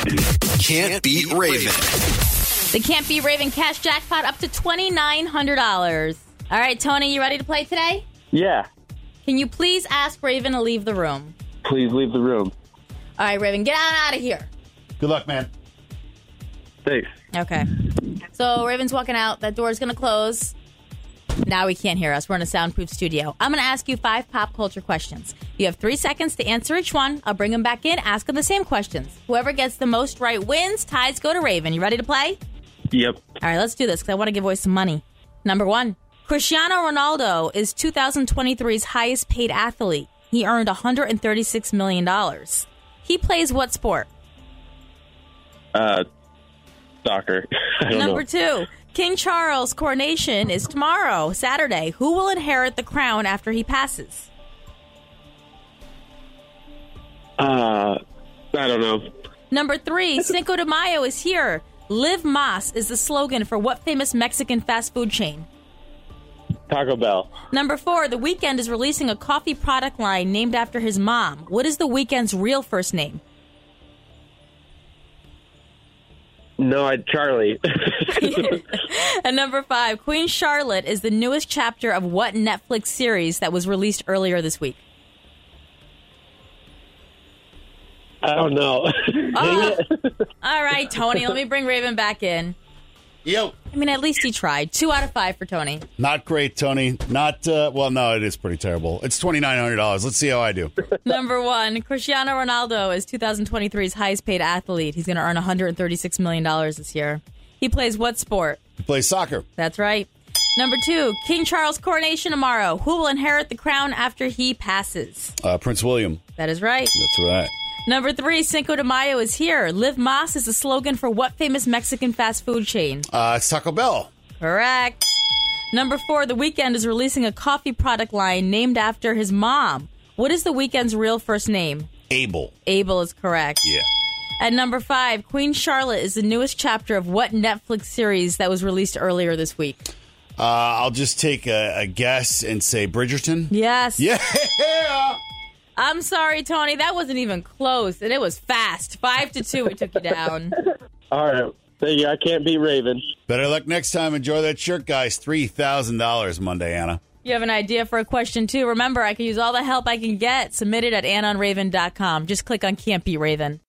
Can't Beat Raven. The Can't Beat Raven cash jackpot up to $2,900. All right, Tony, you ready to play today? Yeah. Can you please ask Raven to leave the room? Please leave the room. All right, Raven, get on out of here. Good luck, man. Thanks. Okay. So Raven's walking out. That door's going to close. Now he can't hear us. We're in a soundproof studio. I'm going to ask you 5 pop culture questions. You have 3 seconds to answer each one. I'll bring him back in, ask him the same questions. Whoever gets the most right wins. Ties go to Raven. You ready to play? Yep. All right, let's do this because I want to give away some money. Number 1. Cristiano Ronaldo is 2023's highest paid athlete. He earned $136 million. He plays what sport? Soccer. I don't Number know. 2. King Charles' coronation is tomorrow, Saturday. Who will inherit the crown after he passes? I don't know. Number 3. Cinco de Mayo is here. Live Más is the slogan for what famous Mexican fast food chain? Taco Bell. Number 4. The Weeknd is releasing a coffee product line named after his mom. What is The Weeknd's real first name? No, Charlie. And number 5. Queen Charlotte is the newest chapter of what Netflix series that was released earlier this week? I don't know. Oh. All right, Tony. Let me bring Raven back in. Yo. I mean, at least he tried. 2 out of 5 for Tony. Not great, Tony. Not, well, no, it is pretty terrible. It's $2,900. Let's see how I do. Number 1, Cristiano Ronaldo is 2023's highest paid athlete. He's going to earn $136 million this year. He plays what sport? He plays soccer. That's right. Number 2, King Charles' coronation tomorrow. Who will inherit the crown after he passes? Prince William. That is right. That's right. Number 3, Cinco de Mayo is here. Live Más is the slogan for what famous Mexican fast food chain? It's Taco Bell. Correct. Number 4, The Weeknd is releasing a coffee product line named after his mom. What is The Weeknd's real first name? Abel. Abel is correct. Yeah. At number 5, Queen Charlotte is the newest chapter of what Netflix series that was released earlier this week? I'll just take a guess and say Bridgerton. Yes. Yeah. I'm sorry, Tony. That wasn't even close, and it was fast. 5-2, we took you down. All right. Thank you. I can't beat Raven. Better luck next time. Enjoy that shirt, guys. $3,000 Monday, Anna. You have an idea for a question, too? Remember, I can use all the help I can get. Submit it at AnnaOnRaven.com. Just click on Can't Beat Raven.